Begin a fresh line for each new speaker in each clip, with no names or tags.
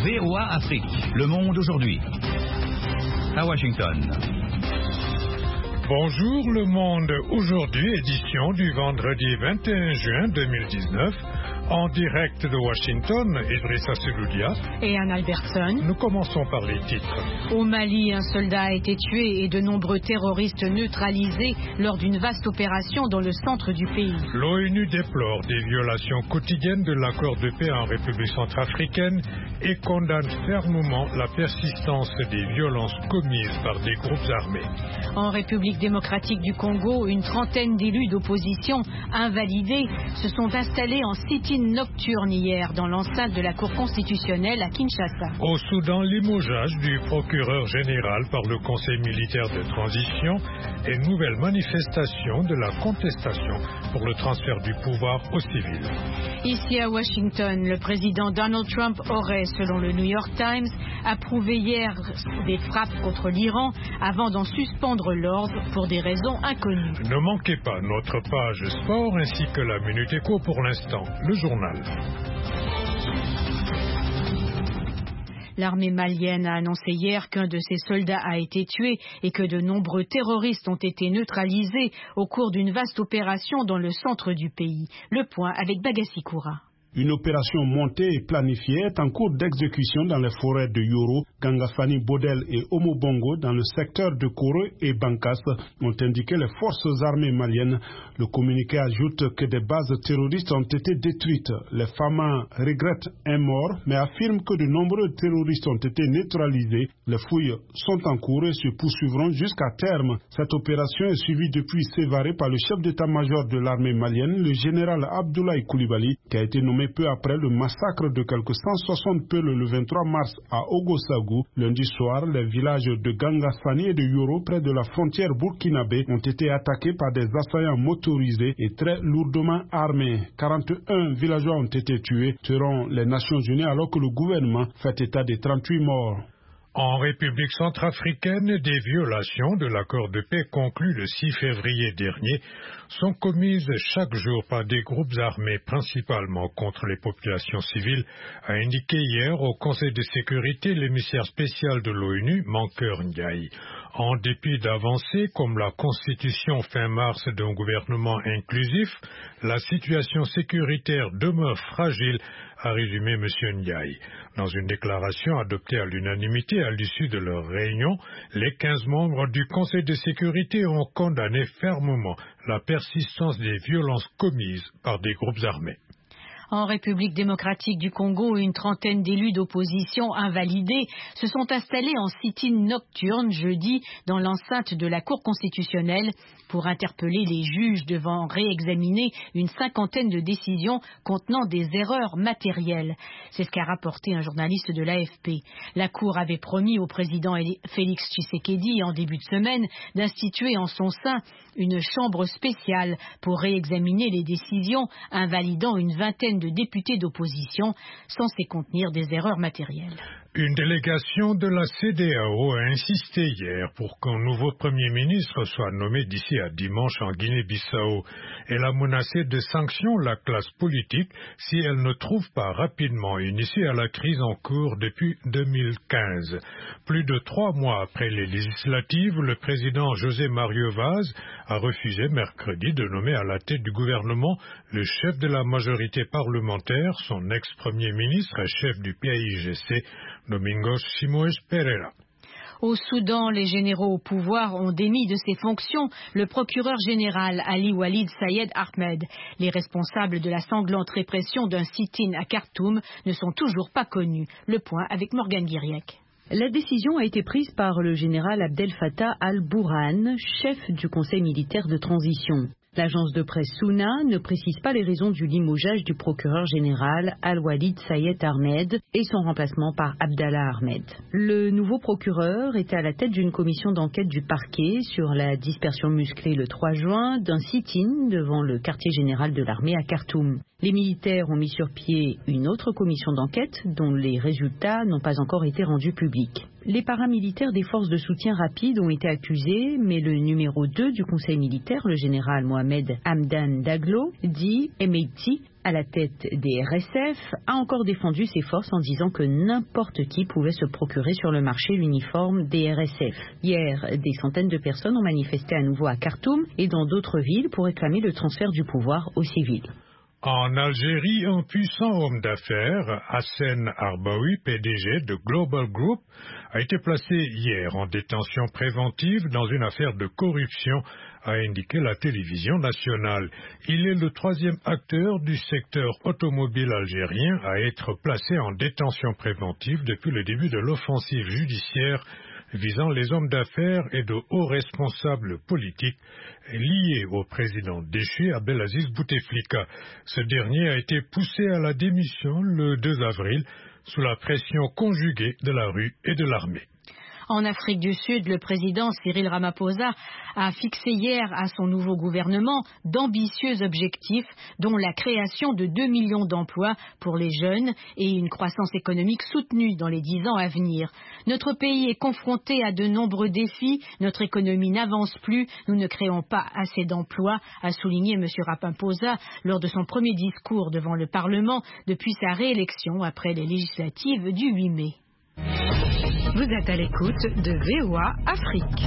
VOA Afrique, le monde aujourd'hui. À Washington.
Bonjour le monde, aujourd'hui édition du vendredi 21 juin 2019. En direct de Washington, Idrissa Seloudia
et Anne Albertson.
Nous commençons par les titres.
Au Mali, un soldat a été tué et de nombreux terroristes neutralisés lors d'une vaste opération dans le centre du pays.
L'ONU déplore des violations quotidiennes de l'accord de paix en République centrafricaine et condamne fermement la persistance des violences commises par des groupes armés.
En République démocratique du Congo, une trentaine d'élus d'opposition invalidés se sont installés en sit-in nocturne hier dans l'enceinte de la Cour constitutionnelle à Kinshasa.
Au Soudan, limogeage du procureur général par le Conseil militaire de transition et nouvelle manifestation de la contestation pour le transfert du pouvoir aux civils.
Ici à Washington, le président Donald Trump aurait, selon le New York Times, approuvé hier des frappes contre l'Iran avant d'en suspendre l'ordre pour des raisons inconnues.
Ne manquez pas notre page sport ainsi que la Minute Éco pour l'instant, le journal.
L'armée malienne a annoncé hier qu'un de ses soldats a été tué et que de nombreux terroristes ont été neutralisés au cours d'une vaste opération dans le centre du pays. Le point avec Bagassi Koura.
Une opération montée et planifiée est en cours d'exécution dans les forêts de Yoro, Gangafani, Bodel et Omobongo dans le secteur de Koro et Bankas, ont indiqué les forces armées maliennes. Le communiqué ajoute que des bases terroristes ont été détruites. Les FAMA regrettent un mort, mais affirment que de nombreux terroristes ont été neutralisés. Les fouilles sont en cours et se poursuivront jusqu'à terme. Cette opération est suivie depuis Sévaré par le chef d'état-major de l'armée malienne, le général Abdoulaye Coulibaly, qui a été nommé peu après le massacre de quelques 160 Peuls le 23 mars à Ogosagou. Lundi soir, les villages de Gangasani et de Yoro, près de la frontière burkinabé, ont été attaqués par des assaillants motorisés et très lourdement armés. 41 villageois ont été tués, selon les Nations Unies, alors que le gouvernement fait état de 38 morts.
En République centrafricaine, des violations de l'accord de paix conclu le 6 février dernier sont commises chaque jour par des groupes armés, principalement contre les populations civiles, a indiqué hier au Conseil de sécurité l'émissaire spécial de l'ONU, Mankeur Ndiaye. En dépit d'avancées comme la constitution fin mars d'un gouvernement inclusif, la situation sécuritaire demeure fragile, a résumé M. Ndiaye. Dans une déclaration adoptée à l'unanimité à l'issue de leur réunion, les 15 membres du Conseil de sécurité ont condamné fermement la persistance des violences commises par des groupes armés.
En République démocratique du Congo, une trentaine d'élus d'opposition invalidés se sont installés en sit-in nocturne jeudi dans l'enceinte de la Cour constitutionnelle pour interpeller les juges devant réexaminer une cinquantaine de décisions contenant des erreurs matérielles. C'est ce qu'a rapporté un journaliste de l'AFP. La Cour avait promis au président Félix Tshisekedi en début de semaine d'instituer en son sein une chambre spéciale pour réexaminer les décisions invalidant une vingtaine de députés d'opposition censés contenir des erreurs matérielles.
Une délégation de la CEDEAO a insisté hier pour qu'un nouveau Premier ministre soit nommé d'ici à dimanche en Guinée-Bissau. Elle a menacé de sanctions la classe politique si elle ne trouve pas rapidement une issue à la crise en cours depuis 2015. Plus de 3 mois après les législatives, le président José Mario Vaz a refusé mercredi de nommer à la tête du gouvernement le chef de la majorité parlementaire, son ex-premier ministre et chef du PAIGC, Domingos Simoes Pereira.
Au Soudan, les généraux au pouvoir ont démis de ses fonctions le procureur général Ali Walid Sayed Ahmed. Les responsables de la sanglante répression d'un sit-in à Khartoum ne sont toujours pas connus. Le point avec Morgane Guiriec.
La décision a été prise par le général Abdel Fattah al-Burhan, chef du conseil militaire de transition. L'agence de presse Souna ne précise pas les raisons du limogeage du procureur général Al-Walid Sayed Ahmed et son remplacement par Abdallah Ahmed. Le nouveau procureur était à la tête d'une commission d'enquête du parquet sur la dispersion musclée le 3 juin d'un sit-in devant le quartier général de l'armée à Khartoum. Les militaires ont mis sur pied une autre commission d'enquête dont les résultats n'ont pas encore été rendus publics. Les paramilitaires des forces de soutien rapide ont été accusés, mais le numéro 2 du conseil militaire, le général Mohamed Hamdan Daglo, dit Emeiti, à la tête des RSF, a encore défendu ses forces en disant que n'importe qui pouvait se procurer sur le marché l'uniforme des RSF. Hier, des centaines de personnes ont manifesté à nouveau à Khartoum et dans d'autres villes pour réclamer le transfert du pouvoir aux civils.
En Algérie, un puissant homme d'affaires, Hassen Arbaoui, PDG de Global Group, a été placé hier en détention préventive dans une affaire de corruption, a indiqué la télévision nationale. Il est le troisième acteur du secteur automobile algérien à être placé en détention préventive depuis le début de l'offensive judiciaire visant les hommes d'affaires et de hauts responsables politiques liés au président déchu Abdelaziz Bouteflika. Ce dernier a été poussé à la démission le 2 avril sous la pression conjuguée de la rue et de l'armée.
En Afrique du Sud, le président Cyril Ramaphosa a fixé hier à son nouveau gouvernement d'ambitieux objectifs, dont la création de 2 millions d'emplois pour les jeunes et une croissance économique soutenue dans les 10 ans à venir. Notre pays est confronté à de nombreux défis, notre économie n'avance plus, nous ne créons pas assez d'emplois, a souligné M. Ramaphosa lors de son premier discours devant le Parlement depuis sa réélection après les législatives du 8 mai.
Vous êtes à l'écoute de VOA Afrique.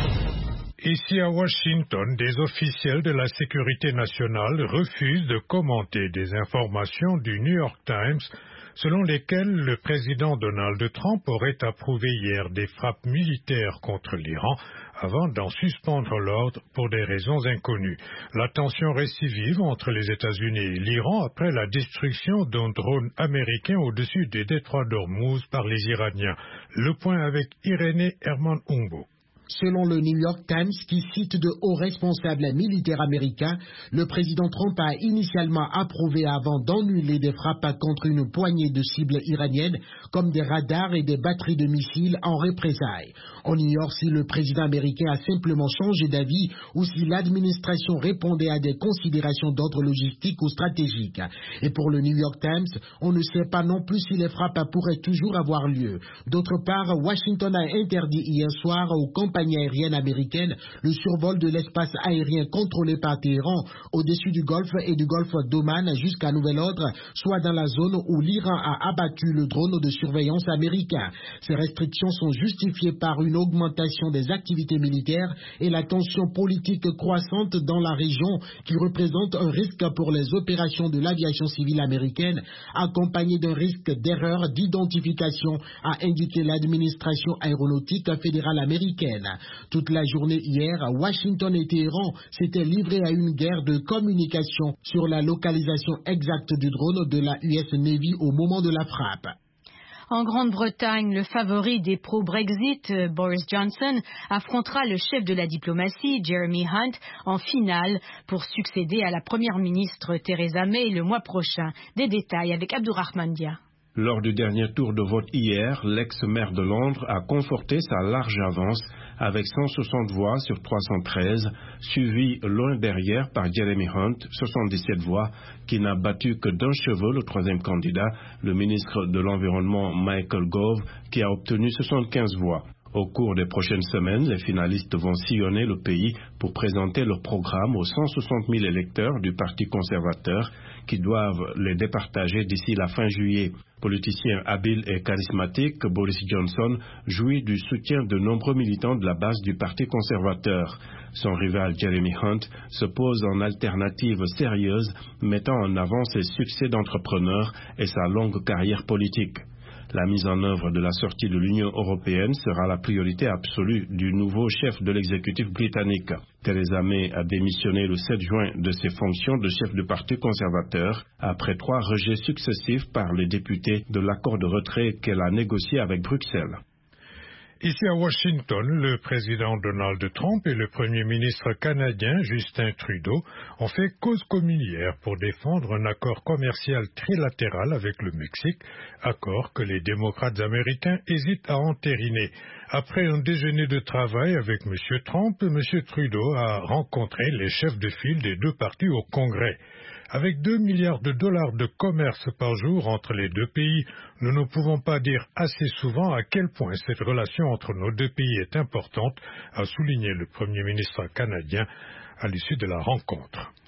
Ici à Washington, des officiels de la sécurité nationale refusent de commenter des informations du New York Times selon lesquelles le président Donald Trump aurait approuvé hier des frappes militaires contre l'Iran avant d'en suspendre l'ordre pour des raisons inconnues. La tension reste vive entre les États-Unis et l'Iran après la destruction d'un drone américain au-dessus des détroits d'Ormuz par les Iraniens. Le point avec Irénée Herman Umbo.
Selon le New York Times, qui cite de hauts responsables militaires américains, le président Trump a initialement approuvé avant d'annuler des frappes contre une poignée de cibles iraniennes, comme des radars et des batteries de missiles en représailles. On ignore si le président américain a simplement changé d'avis ou si l'administration répondait à des considérations d'ordre logistique ou stratégique. Et pour le New York Times, on ne sait pas non plus si les frappes pourraient toujours avoir lieu. D'autre part, Washington a interdit hier soir aux compagnies aériennes américaines le survol de l'espace aérien contrôlé par Téhéran au-dessus du Golfe et du Golfe d'Oman jusqu'à nouvel ordre, soit dans la zone où l'Iran a abattu le drone de surveillance américain. Ces restrictions sont justifiées par une augmentation des activités militaires et la tension politique croissante dans la région qui représente un risque pour les opérations de l'aviation civile américaine, accompagné d'un risque d'erreur d'identification, a indiqué l'administration aéronautique fédérale américaine. Toute la journée hier, Washington et Téhéran s'étaient livrés à une guerre de communication sur la localisation exacte du drone de la US Navy au moment de la frappe.
En Grande-Bretagne, le favori des pro-Brexit, Boris Johnson, affrontera le chef de la diplomatie, Jeremy Hunt, en finale pour succéder à la première ministre Theresa May le mois prochain. Des détails avec Abdourahmane Dia.
Lors du dernier tour de vote hier, l'ex-maire de Londres a conforté sa large avance avec 160 voix sur 313, suivi loin derrière par Jeremy Hunt, 77 voix, qui n'a battu que d'un cheveu le troisième candidat, le ministre de l'Environnement Michael Gove, qui a obtenu 75 voix. Au cours des prochaines semaines, les finalistes vont sillonner le pays pour présenter leur programme aux 160 000 électeurs du Parti conservateur qui doivent les départager d'ici la fin juillet. Politicien habile et charismatique, Boris Johnson jouit du soutien de nombreux militants de la base du Parti conservateur. Son rival Jeremy Hunt se pose en alternative sérieuse, mettant en avant ses succès d'entrepreneur et sa longue carrière politique. La mise en œuvre de la sortie de l'Union européenne sera la priorité absolue du nouveau chef de l'exécutif britannique. Theresa May a démissionné le 7 juin de ses fonctions de chef du Parti conservateur après 3 rejets successifs par les députés de l'accord de retrait qu'elle a négocié avec Bruxelles.
Ici à Washington, le président Donald Trump et le premier ministre canadien Justin Trudeau ont fait cause commune hier pour défendre un accord commercial trilatéral avec le Mexique, accord que les démocrates américains hésitent à entériner. Après un déjeuner de travail avec M. Trump, M. Trudeau a rencontré les chefs de file des deux partis au Congrès. Avec 2 milliards de dollars de commerce par jour entre les deux pays, nous ne pouvons pas dire assez souvent à quel point cette relation entre nos deux pays est importante, a souligné le Premier ministre canadien à l'issue de la rencontre.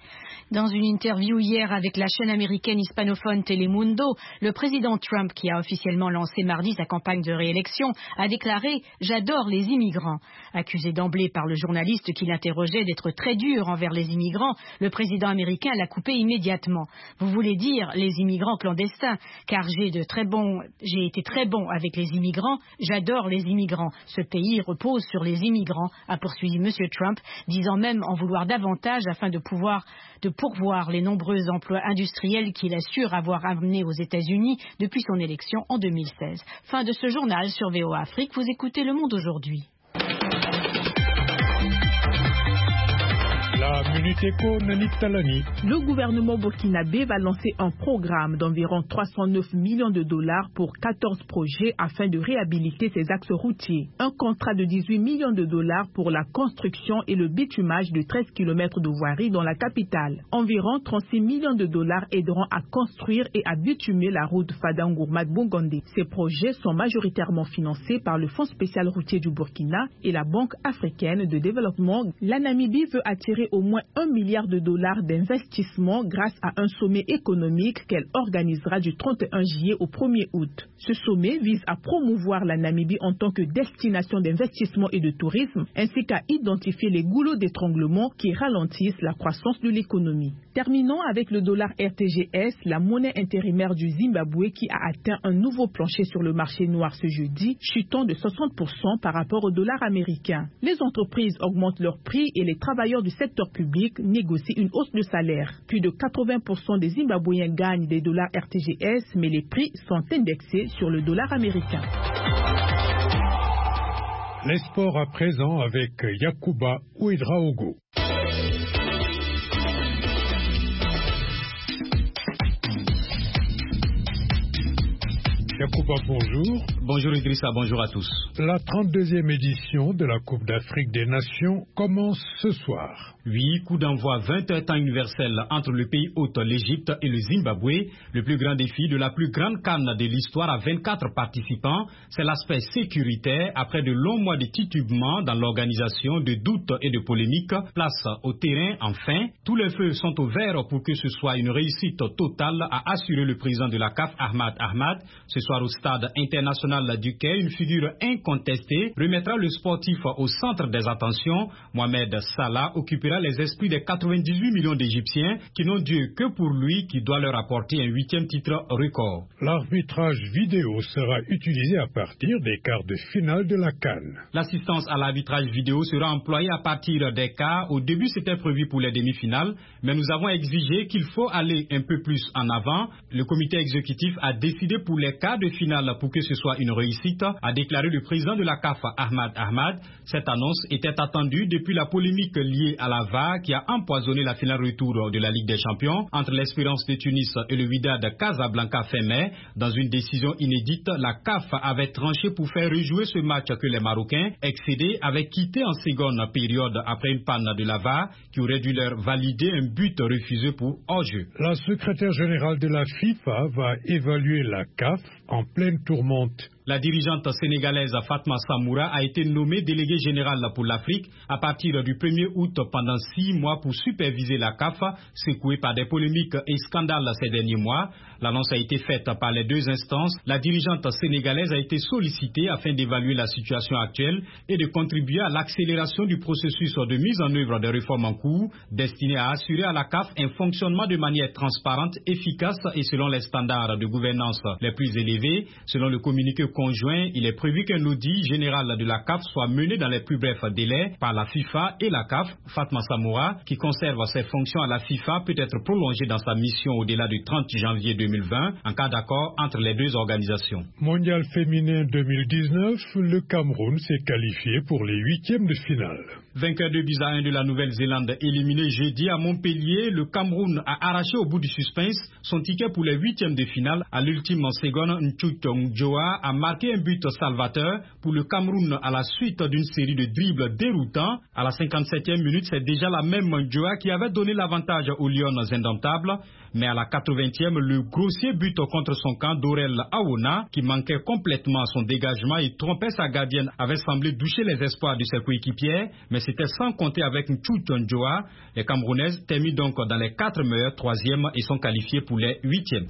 Dans une interview hier avec la chaîne américaine hispanophone Telemundo, le président Trump, qui a officiellement lancé mardi sa campagne de réélection, a déclaré « J'adore les immigrants ». Accusé d'emblée par le journaliste qui l'interrogeait d'être très dur envers les immigrants, le président américain l'a coupé immédiatement. « Vous voulez dire les immigrants clandestins, car j'ai été très bon avec les immigrants, j'adore les immigrants. Ce pays repose sur les immigrants », a poursuivi M. Trump, disant même en vouloir davantage afin de pourvoir les nombreux emplois industriels qu'il assure avoir amenés aux États-Unis depuis son élection en 2016. Fin de ce journal sur VOA Afrique. Vous écoutez Le Monde aujourd'hui.
La Minute Éco, Nanit Talani.
Le gouvernement burkinabé va lancer un programme d'environ 309 millions de dollars pour 14 projets afin de réhabiliter ses axes routiers. Un contrat de 18 millions de dollars pour la construction et le bitumage de 13 km de voirie dans la capitale. Environ 36 millions de dollars aideront à construire et à bitumer la route Fadang-Gourmad-Bongandé. Ces projets sont majoritairement financés par le Fonds spécial routier du Burkina et la Banque africaine de développement. La Namibie veut attirer au moins 1 milliard de dollars d'investissement grâce à un sommet économique qu'elle organisera du 31 juillet au 1er août. Ce sommet vise à promouvoir la Namibie en tant que destination d'investissement et de tourisme, ainsi qu'à identifier les goulots d'étranglement qui ralentissent la croissance de l'économie. Terminons avec le dollar RTGS, la monnaie intérimaire du Zimbabwe qui a atteint un nouveau plancher sur le marché noir ce jeudi, chutant de 60% par rapport au dollar américain. Les entreprises augmentent leurs prix et les travailleurs du secteur public négocient une hausse de salaire. Plus de 80% des Zimbabwéens gagnent des dollars RTGS, mais les prix sont indexés sur le dollar américain.
Les sports à présent avec Yacouba Ouedraogo. Yacouba, bonjour.
Bonjour Idrissa, bonjour à tous.
La 32e édition de la Coupe d'Afrique des Nations commence ce soir.
Oui, coup d'envoi 20h temps universel entre le pays hôte, l'Égypte et le Zimbabwe. Le plus grand défi de la plus grande CAN de l'histoire à 24 participants, c'est l'aspect sécuritaire. Après de longs mois de titubement dans l'organisation, de doutes et de polémiques, place au terrain enfin. Tous les feux sont au vert pour que ce soit une réussite totale, a assuré le président de la CAF, Ahmad Ahmad. Ce soir au stade international du Quai, une figure incontestée remettra le sportif au centre des attentions. Mohamed Salah occupera les esprits des 98 millions d'Égyptiens qui n'ont Dieu que pour lui, qui doit leur apporter un 8e titre record.
L'arbitrage vidéo sera utilisé à partir des quarts de finale de la CAN.
L'assistance à l'arbitrage vidéo sera employée à partir des quarts. Au début, c'était prévu pour les demi-finales, mais nous avons exigé qu'il faut aller un peu plus en avant. Le comité exécutif a décidé pour les quarts de finale pour que ce soit une réussite, a déclaré le président de la CAF, Ahmad Ahmad. Cette annonce était attendue depuis la polémique liée à la VAR qui a empoisonné la finale retour de la Ligue des Champions entre l'Espérance de Tunis et le Wydad Casablanca fin mai. Dans une décision inédite, la CAF avait tranché pour faire rejouer ce match que les Marocains, excédés, avaient quitté en seconde période après une panne de la VAR qui aurait dû leur valider un but refusé pour hors-jeu.
La secrétaire générale de la FIFA va évaluer la CAF en pleine tourmente.
La dirigeante sénégalaise Fatma Samoura a été nommée déléguée générale pour l'Afrique à partir du 1er août pendant 6 mois pour superviser la CAF, secouée par des polémiques et scandales ces derniers mois. L'annonce a été faite par les deux instances. La dirigeante sénégalaise a été sollicitée afin d'évaluer la situation actuelle et de contribuer à l'accélération du processus de mise en œuvre des réformes en cours, destinées à assurer à la CAF un fonctionnement de manière transparente, efficace et selon les standards de gouvernance les plus élevés. Selon le communiqué conjoint, il est prévu qu'un audit général de la CAF soit mené dans les plus brefs délais par la FIFA et la CAF. Fatma Samoura, qui conserve ses fonctions à la FIFA, peut être prolongée dans sa mission au-delà du 30 janvier 2020 en cas d'accord entre les deux organisations.
Mondial féminin 2019, le Cameroun s'est qualifié pour les 8e de finale.
Vainqueur de 2-1 de la Nouvelle-Zélande éliminé jeudi à Montpellier, le Cameroun a arraché au bout du suspense son ticket pour les 8e de finale. À l'ultime seconde, Nchutung Joa a marqué un but salvateur pour le Cameroun à la suite d'une série de dribbles déroutants. À la 57e minute, c'est déjà la même Joa qui avait donné l'avantage aux Lions indomptables. Mais à la 80e, le grossier but contre son camp d'Aurel Aona, qui manquait complètement son dégagement et trompait sa gardienne, avait semblé doucher les espoirs de ses coéquipiers. Mais c'était sans compter avec Nchu Tionjoa. Les Camerounaises terminent donc dans les 4 meilleures 3e et sont qualifiées pour les 8e.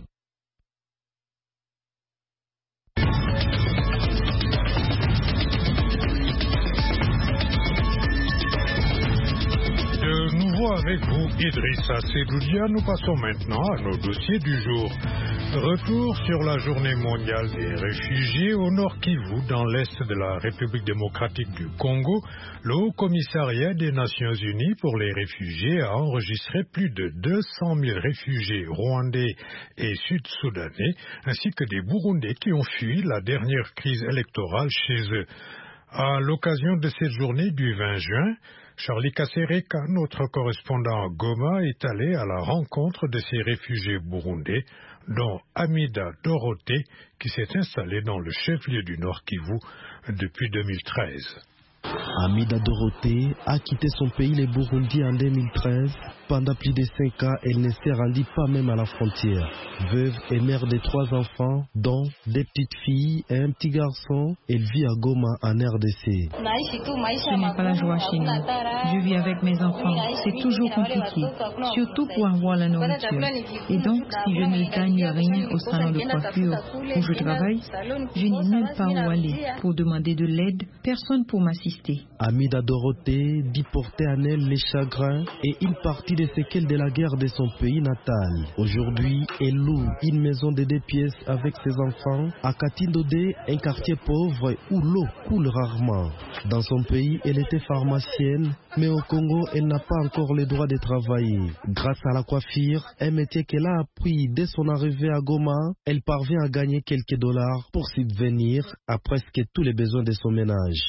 Avec vous, Idrissa Sedoudia, nous passons maintenant à nos dossiers du jour. Retour sur la journée mondiale des réfugiés au Nord Kivu, dans l'est de la République démocratique du Congo. Le Haut Commissariat des Nations Unies pour les réfugiés a enregistré plus de 200 000 réfugiés rwandais et sud-soudanais, ainsi que des Burundais qui ont fui la dernière crise électorale chez eux. À l'occasion de cette journée du 20 juin, Charlie Kasereka, notre correspondant à Goma, est allé à la rencontre de ces réfugiés burundais, dont Amida Dorothée, qui s'est installée dans le chef-lieu du Nord Kivu depuis 2013.
Amida Dorothée a quitté son pays, le Burundi, en 2013. Pendant plus de 5 ans, elle ne s'est rendue pas même à la frontière. Veuve et mère de 3 enfants, dont des petites filles et un petit garçon, elle vit à Goma, en RDC.
Ce n'est pas la joie chez nous. Je vis avec mes enfants. C'est toujours compliqué, surtout pour avoir la nourriture. Et donc, si je ne gagne rien au salon de coiffure où je travaille, je n'ai nulle part où aller. Pour demander de l'aide, personne pour m'assister.
Amida Dorothée dit porter en elle les chagrins et une partie des séquelles de la guerre de son pays natal. Aujourd'hui, elle loue une maison de 2 pièces avec ses enfants à Katindodé, un quartier pauvre où l'eau coule rarement. Dans son pays, elle était pharmacienne, mais au Congo, elle n'a pas encore le droit de travailler. Grâce à la coiffure, un métier qu'elle a appris dès son arrivée à Goma, elle parvient à gagner quelques dollars pour subvenir à presque tous les besoins de son ménage.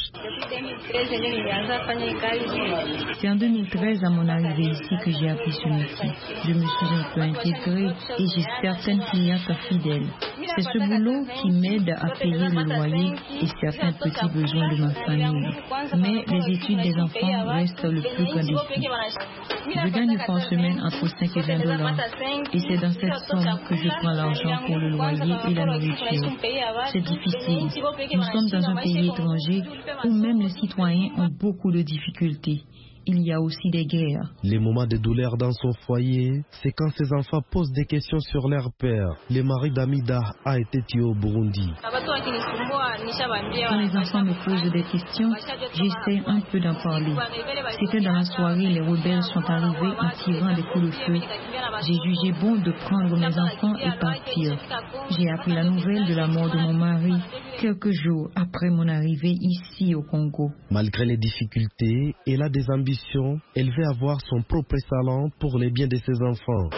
C'est en 2013, à mon arrivée ici, que j'ai appris ce métier. Je me suis un peu intégrée et j'ai certaines clientes fidèles. C'est ce boulot qui m'aide à payer le loyer et certains petits besoins de ma famille. Mais les études des enfants restent le plus grand défi. Je gagne par semaine entre 5 et 20 dollars. Et c'est dans cette somme que je prends l'argent pour le loyer et la nourriture. C'est difficile. Nous sommes dans un pays étranger où même les citoyens ont beaucoup de difficultés. Il y a aussi des guerres.
Les moments de douleur dans son foyer, c'est quand ses enfants posent des questions sur leur père. Le mari d'Amida a été tué au Burundi.
Quand les enfants me posent des questions, j'essaie un peu d'en parler. C'était dans la soirée, les rebelles sont arrivés en tirant des coups de feu. J'ai jugé bon de prendre mes enfants et partir. J'ai appris la nouvelle de la mort de mon mari quelques jours après mon arrivée ici au Congo.
Malgré les difficultés, elle a des ambitions. Elle veut avoir son propre salon pour les biens de ses enfants.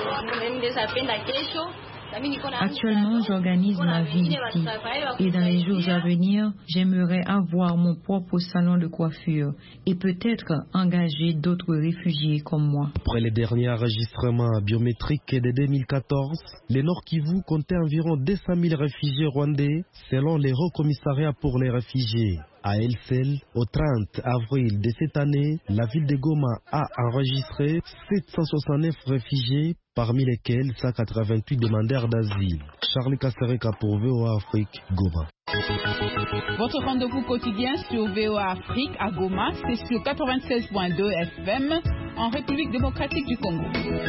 Actuellement, j'organise ma vie ici. Et dans les jours à venir, j'aimerais avoir mon propre salon de coiffure et peut-être engager d'autres réfugiés comme moi.
Après les derniers enregistrements biométriques de 2014, le Nord Kivu comptait environ 200 000 réfugiés rwandais selon le Haut Commissariat pour les réfugiés. À elle seule, au 30 avril de cette année, la ville de Goma a enregistré 769 réfugiés, parmi lesquels 188 demandeurs d'asile. Charlie Kasereka pour VOA Afrique, Goma.
Votre rendez-vous quotidien sur VOA Afrique à Goma, c'est sur 96.2 FM en République démocratique du Congo.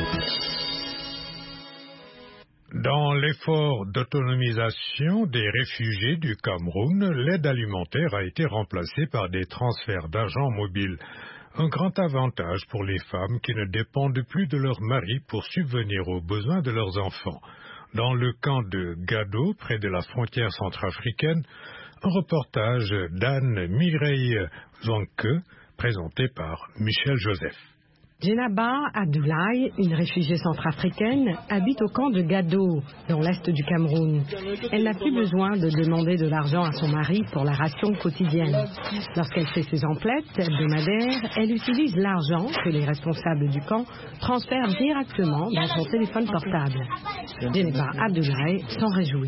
Dans l'effort d'autonomisation des réfugiés du Cameroun, l'aide alimentaire a été remplacée par des transferts d'argent mobile. Un grand avantage pour les femmes qui ne dépendent plus de leur mari pour subvenir aux besoins de leurs enfants. Dans le camp de Gado, près de la frontière centrafricaine, un reportage d'Anne Mireille Zonke, présenté par Michel Joseph.
Djenaba Abdoulaye, une réfugiée centrafricaine, habite au camp de Gado, dans l'est du Cameroun. Elle n'a plus besoin de demander de l'argent à son mari pour la ration quotidienne. Lorsqu'elle fait ses emplettes hebdomadaires, elle utilise l'argent que les responsables du camp transfèrent directement dans son téléphone portable. Djenaba Abdoulaye s'en réjouit.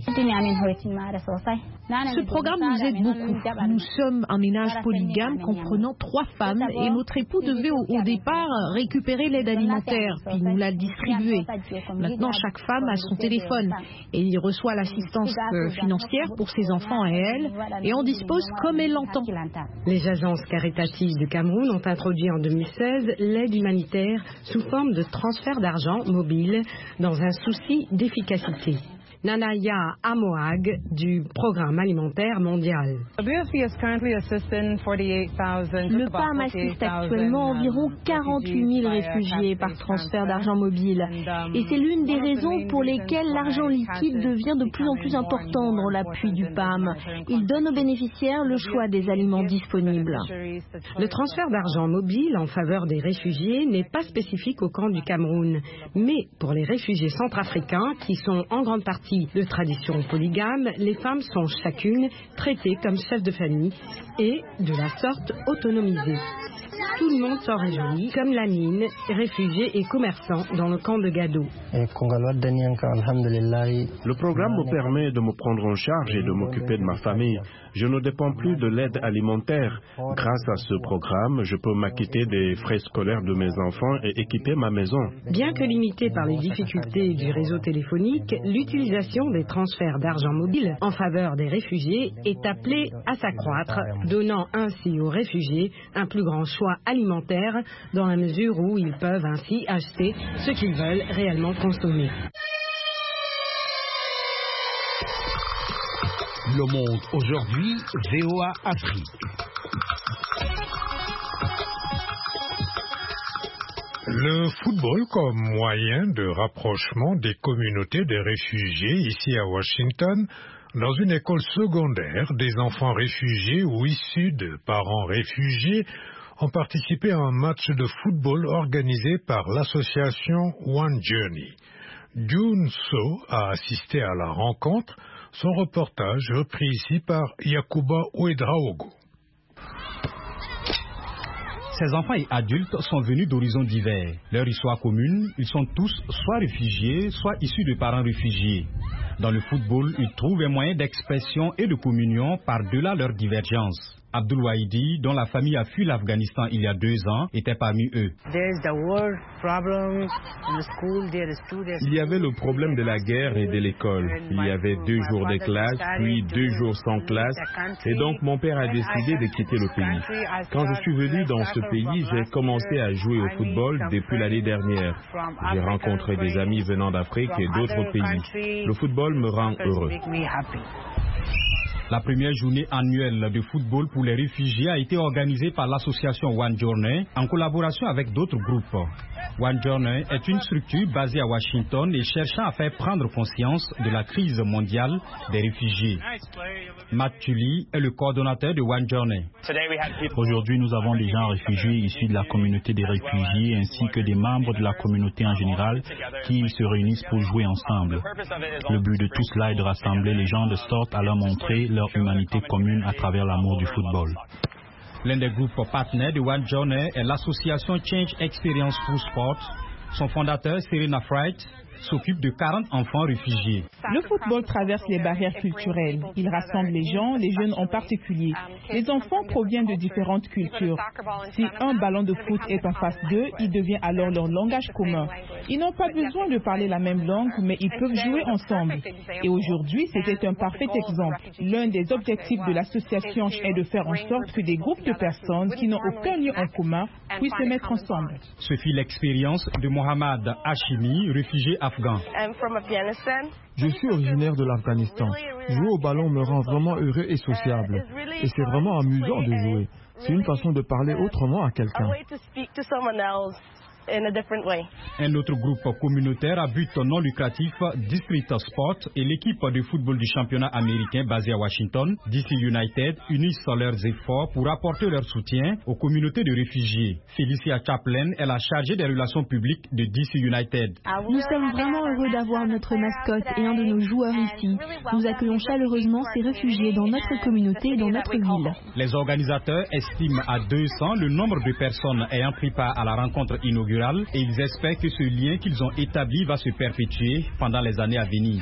Ce programme nous aide beaucoup. Nous sommes un ménage polygame comprenant 3 femmes et notre époux devait au départ récupéré l'aide alimentaire, puis nous l'a distribuée. Maintenant, chaque femme a son téléphone et il reçoit l'assistance financière pour ses enfants et elle, et on dispose comme elle l'entend.
Les agences caritatives du Cameroun ont introduit en 2016 l'aide humanitaire sous forme de transfert d'argent mobile dans un souci d'efficacité. Nanaya Amoag du Programme alimentaire mondial.
Le PAM assiste actuellement environ 48 000 réfugiés par transfert d'argent mobile. Et c'est l'une des raisons pour lesquelles l'argent liquide devient de plus en plus important dans l'appui du PAM. Il donne aux bénéficiaires le choix des aliments disponibles.
Le transfert d'argent mobile en faveur des réfugiés n'est pas spécifique au camp du Cameroun, mais pour les réfugiés centrafricains qui sont en grande partie de tradition polygame, les femmes sont chacune traitées comme chefs de famille et, de la sorte, autonomisées. Tout le monde s'en réjouit, comme Lamine, réfugié et commerçant dans le camp de Gado.
Le programme me permet de me prendre en charge et de m'occuper de ma famille. Je ne dépends plus de l'aide alimentaire. Grâce à ce programme, je peux m'acquitter des frais scolaires de mes enfants et équiper ma maison.
Bien que limitée par les difficultés du réseau téléphonique, l'utilisation des transferts d'argent mobile en faveur des réfugiés est appelée à s'accroître, donnant ainsi aux réfugiés un plus grand choix alimentaire dans la mesure où ils peuvent ainsi acheter ce qu'ils veulent réellement consommer.
Le Monde aujourd'hui, VOA Afrique.
Le football comme moyen de rapprochement des communautés des réfugiés ici à Washington. Dans une école secondaire, des enfants réfugiés ou issus de parents réfugiés ont participé à un match de football organisé par l'association One Journey. June So a assisté à la rencontre. Son reportage repris ici par Yakuba Ouedraogo.
Ces enfants et adultes sont venus d'horizons divers. Leur histoire commune, ils sont tous soit réfugiés, soit issus de parents réfugiés. Dans le football, ils trouvent un moyen d'expression et de communion par-delà leurs divergences. Abdul Wahidi, dont la famille a fui l'Afghanistan il y a 2 ans, était parmi eux.
Il y avait le problème de la guerre et de l'école. Il y avait 2 jours de classe, puis 2 jours sans classe. Et donc mon père a décidé de quitter le pays. Quand je suis venu dans ce pays, j'ai commencé à jouer au football depuis l'année dernière. J'ai rencontré des amis venant d'Afrique et d'autres pays. Le football me rend heureux.
La première journée annuelle de football pour les réfugiés a été organisée par l'association One Journey en collaboration avec d'autres groupes. One Journey est une structure basée à Washington et cherchant à faire prendre conscience de la crise mondiale des réfugiés. Matt Tully est le coordonnateur de One Journey.
Aujourd'hui, nous avons des gens réfugiés issus de la communauté des réfugiés ainsi que des membres de la communauté en général qui se réunissent pour jouer ensemble. Le but de tout cela est de rassembler les gens de sorte à leur montrer leur humanité commune à travers l'amour du football.
L'un des groupes partenaires de One Journey est l'association Change Experience Through Sport. Son fondateur, Serena Fright, s'occupe de 40 enfants réfugiés.
Le football traverse les barrières culturelles. Il rassemble les gens, les jeunes en particulier. Les enfants proviennent de différentes cultures. Si un ballon de foot est en face d'eux, il devient alors leur langage commun. Ils n'ont pas besoin de parler la même langue, mais ils peuvent jouer ensemble. Et aujourd'hui, c'était un parfait exemple. L'un des objectifs de l'association est de faire en sorte que des groupes de personnes qui n'ont aucun lien en commun puissent se mettre ensemble.
Ce fut l'expérience de Mohamed Hashimi, réfugié afghan.
Je suis originaire de l'Afghanistan. Jouer au ballon me rend vraiment heureux et sociable. Et c'est vraiment amusant de jouer. C'est une façon de parler autrement à quelqu'un.
Un autre groupe communautaire à but non lucratif, District Sport, et l'équipe de football du championnat américain basée à Washington, DC United, unissent leurs efforts pour apporter leur soutien aux communautés de réfugiés. Felicia Chaplin est la chargée des relations publiques de DC United.
Nous sommes vraiment heureux d'avoir notre mascotte et un de nos joueurs ici. Nous accueillons chaleureusement ces réfugiés dans notre communauté et dans notre ville.
Les organisateurs estiment à 200 le nombre de personnes ayant pris part à la rencontre inaugurale et ils espèrent que ce lien qu'ils ont établi va se perpétuer pendant les années à venir.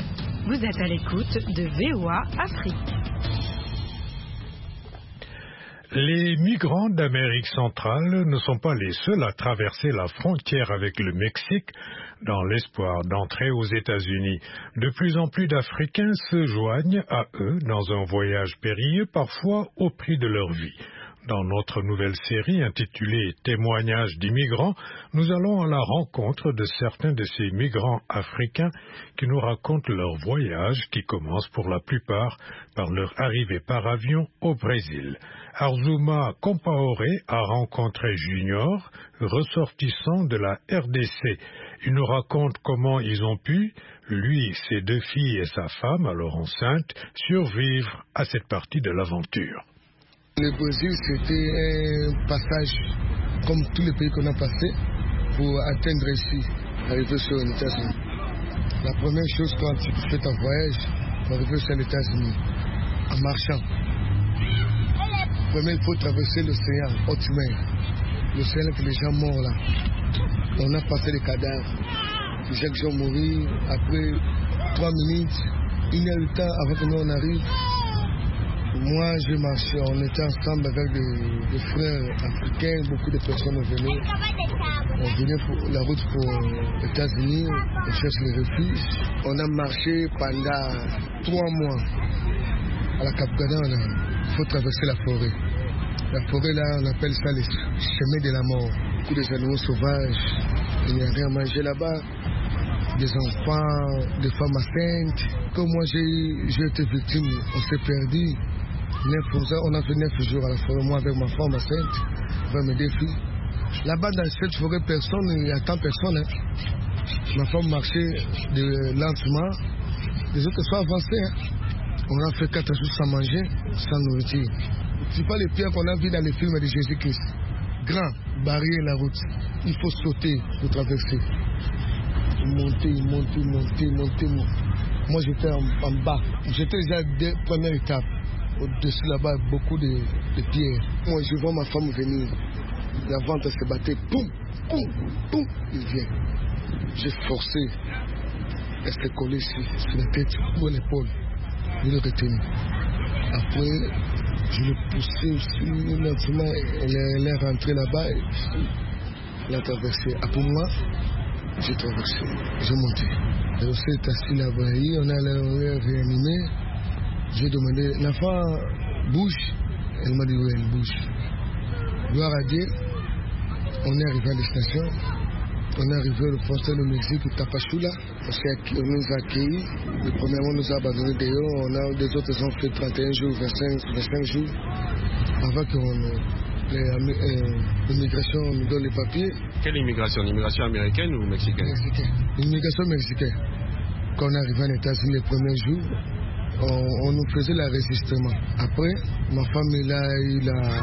Vous êtes à l'écoute de VOA Afrique.
Les migrants d'Amérique centrale ne sont pas les seuls à traverser la frontière avec le Mexique dans l'espoir d'entrer aux États-Unis. De plus en plus d'Africains se joignent à eux dans un voyage périlleux, parfois au prix de leur vie. Dans notre nouvelle série intitulée « Témoignages d'immigrants », nous allons à la rencontre de certains de ces migrants africains qui nous racontent leur voyage qui commence pour la plupart par leur arrivée par avion au Brésil. Arzuma Compaoré a rencontré Junior, ressortissant de la RDC. Il nous raconte comment ils ont pu, lui, ses 2 filles et sa femme, alors enceinte, survivre à cette partie de l'aventure.
Le Brésil, c'était un passage, comme tous les pays qu'on a passé, pour atteindre ici, arriver sur les États-Unis. La première chose quand tu fais ton voyage, arriver sur les États-Unis, en marchant. Premièrement, il faut traverser l'océan, haute mer. L'océan que les gens morts là. On a passé les cadavres. Les gens qui sont morts, après 3 minutes, 1 heure de temps avant que nous on arrive. Moi, j'ai marché, on était ensemble avec des frères africains, beaucoup de personnes venaient. On venait pour la route pour les États-Unis, on cherche les refuges. On a marché pendant 3 mois à la Cap-Gana, il faut traverser la forêt. La forêt là, on appelle ça les chemins de la mort. Beaucoup d'animaux sauvages, il n'y a rien à manger là-bas. Des enfants, des femmes enceintes. Comme moi j'ai été victime, on s'est perdu. On a fait 9 jours à la forêt, moi avec ma femme enceinte, avec mes 2 filles. Là-bas dans cette forêt, il n'y a tant de personnes. Ma femme marchait lentement, les autres sont avancés. On a fait 4 jours sans manger, sans nourriture. Ce n'est pas les pierres qu'on a vues dans les films de Jésus-Christ. Grand, barrière la route. Il faut sauter pour traverser. Monter. Moi j'étais en bas. J'étais déjà à la première étape. Au-dessus là-bas, beaucoup de pierres. Moi je vois ma femme venir. La vente se battait. Poum, il vient. J'ai forcé. Elle s'est collée sur la tête, sur l'épaule. Je l'ai retenu. Après, je l'ai poussé aussi. Maintenant, elle est rentrée là-bas. Elle a traversé. Après moi, j'ai traversé. J'ai monté. Elle aussi est assise là-bas. On a réanimé. J'ai demandé, l'enfant bouge. Elle m'a dit oui, elle bouge. Gloire à Dieu, on est arrivé à la destination. On est arrivé au frontière du Mexique, Tapachula. On nous a accueillis. Le premier mois, on nous a abandonnés dehors. Des autres ont fait 31 jours, 25 jours. Avant que l'immigration nous donne les papiers.
Quelle immigration? L'immigration américaine ou mexicaine?
Mexicaine. L'immigration mexicaine. Quand on est arrivé aux États-Unis les premiers jours, on nous faisait l'enregistrement. Après, ma femme elle a eu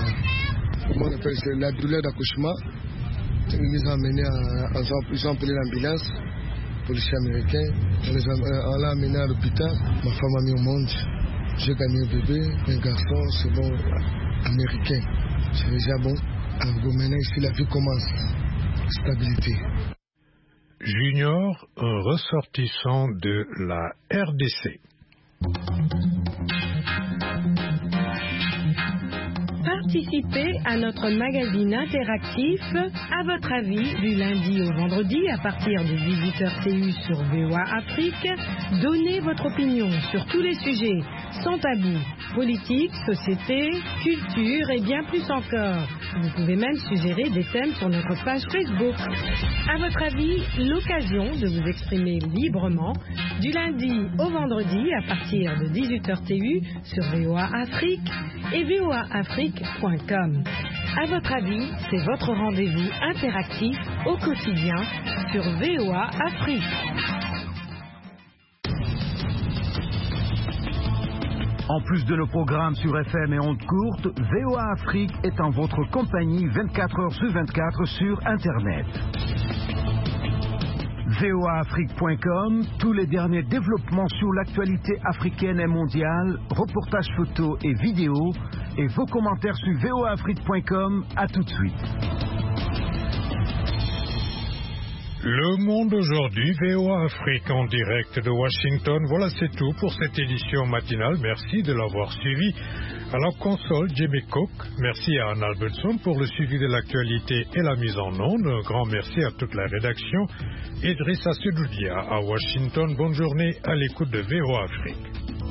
la douleur d'accouchement. Ils les ont amenés, ils ont appelé l'ambulance, policier américain. On l'a amené à l'hôpital. Ma femme a mis au monde. J'ai gagné un bébé, un garçon, c'est bon, américain. C'est déjà bon. Alors maintenant ici la vie commence. Stabilité.
Junior, un ressortissant de la RDC.
Participez à notre magazine interactif À votre avis du lundi au vendredi à partir de 18h TU sur VOA Afrique. Donnez votre opinion sur tous les sujets sans tabou, politique, société, culture et bien plus encore. Vous pouvez même suggérer des thèmes sur notre page Facebook. À votre avis, l'occasion de vous exprimer librement du lundi au vendredi à partir de 18h TU sur VOA Afrique et voaafrique.com. À votre avis, c'est votre rendez-vous interactif au quotidien sur VOA Afrique.
En plus de nos programmes sur FM et ondes courtes, VOA Afrique est en votre compagnie 24 heures sur 24 sur Internet. voaafrique.com, tous les derniers développements sur l'actualité africaine et mondiale, reportages photos et vidéos, et vos commentaires sur voaafrique.com. À tout de suite.
Le Monde aujourd'hui, VOA Afrique en direct de Washington. Voilà, c'est tout pour cette édition matinale. Merci de l'avoir suivi. À la console, Jimmy Cook. Merci à Anne Albertson pour le suivi de l'actualité et la mise en onde. Un grand merci à toute la rédaction. Idrissa Sedoudia à Washington. Bonne journée à l'écoute de VOA Afrique.